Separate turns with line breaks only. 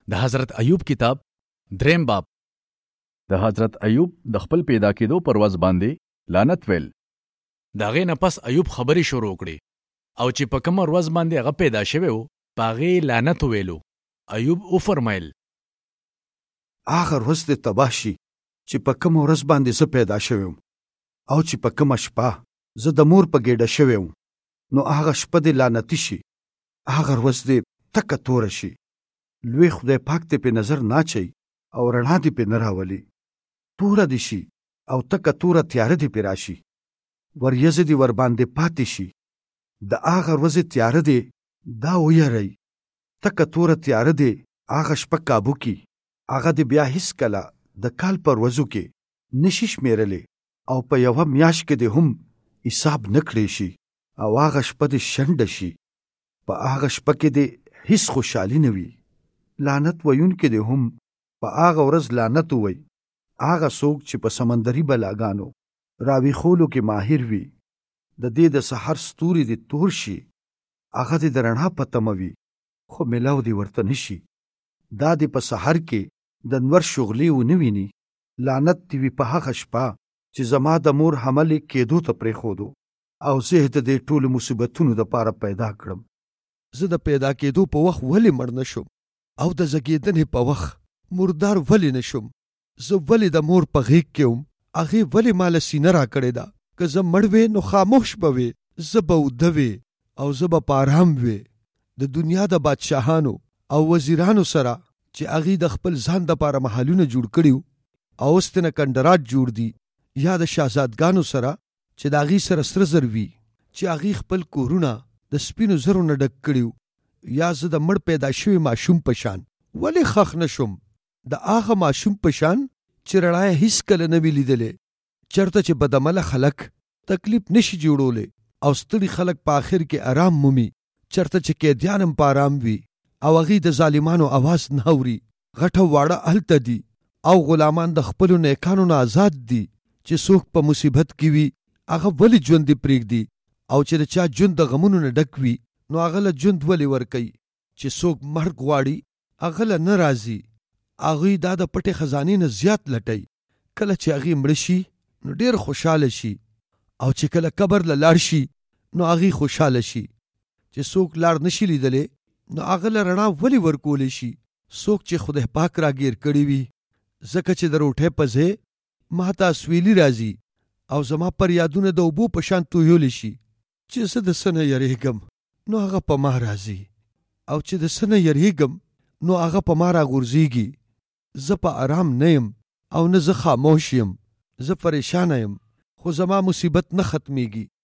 د حضرت ایوب کتاب 3 باب.
د حضرت ایوب د خپل پیدا کېدو پر ورځ باندې لعنت ویل.
د هغې نه پس ایوب خبرې شروع کړې او چې په کومه ورځ باندې هغه پیدا شوی و په هغې لعنت وویلو. ایوب وفرمایل
هغه ورځ دې تباه شي چې په کومه ورځ باندې زه پیدا شوی وم او چې په کومه شپه زه د مور په ګېډه شوی وم، نو هغه شپه دې لعنتي شي. هغه ورځ دې تکه توره شي. لوی خدای پاک دې په نظر ناچي او رڼا دې په نه راولي. توره دې شي او تکه توره تیاره دې په راشي. وریځې دې ور باندې پاتې شي. د هغه ورځې تیاره دې دا ویری. تکه توره تیاره دې هغه شپه کابو کی. هغه دې بیا هیڅکله د کال پر ورځو کې نشي شمېرلی او په یوه میاشت کې دې هم حساب نه کړی شي او هغه شپه دې شنډه شي. په هغه شپه کې دې هیڅ خوشحالي نه وي. لعنت ویونکي دې هم په هغه ورځ لعنت ووی. هغه څوک چې په سمندري بلاګانو راویښولو کې ماهر وي. د دې د سحر ستوري دې تور شي. هغه دې د رڼا په تمه وي خو میلاو دې ورته نشي. دا دې په سحر کې د نور شغلې ونه ویني. لعنت دې وي په هغه شپه چې زما د مور حملې کېدو ته پرېښودو او زه د دې ټولو مصیبتونو دپاره پیدا کړم.
زه د پیدا کېدو په وخت ولې مړ نه شم او د زګېدنې په وخت مردار ولې نه شم؟ زه ولې د مور په غېږ کې وم؟ هغې ولې ماله سینه راکړې ده؟ که زه مړ وې نو خاموش به وې، زه به اوده وې او زه به په آرام وې. د دنیا د بادشاهانو او وزیرانو سره چې هغې د خپل ځان دپاره محلونه جوړ کړي او اوس ترنه کنډرات جوړ دي، یا د شهزادګانو سره چې د هغې سره سره زر وي چې هغې خپل کورونه د سپینو زرو نه ډک کړي، یا زه د مړ پیدا شوي ماشوم په شان ولې خښ نه شم؟ د هغه ماشوم په شان چې رڼا یې هېڅکله نه وي لیدلی. چېرته چې بدعمله خلک تکلیف نشي جوړولی او ستړي خلک په آخر کې آرام مومي، چېرته چې قیدیان هم په آرام وي او هغې د ظالمانو آواز نه اوري. غټه واړه هلته دي او غلامان د خپلو نیکانو نه آزاد دي. چې څوک په مصیبت کې وي هغه ولې ژوند یې پرېږدي، او چې د چا ژوند د غمونو نه ډک وي نو هغه له ژوند ولې ورکوي؟ چې څوک مرګ غواړي هغه له نه راځي. هغوی دا د پټې خزانې نه زیات لټوي. کله چې هغې مړه شي نو ډېر خوشحاله شي، او چې کله قبر له لاړ شي نو هغې خوشحاله شي. چې څوک لار نشي لیدلی نو هغه له رڼا ولې ورکولی شي؟ څوک چې خدای پاک راګیر کړي وي، ځکه چې د روټۍ په ځای ما ته اسویلي راځي او زما پر یادونه د اوبو په شان تویولی شي. چې زه د څه نه یریږم نو هغه په ما راځي، او چې د څه نه یریږم نو هغه په ما راغورځېږي. زه په آرام نه یم او نه زه خاموش یم. زه پریشانه یم خو زما مصیبت نه ختمیږي.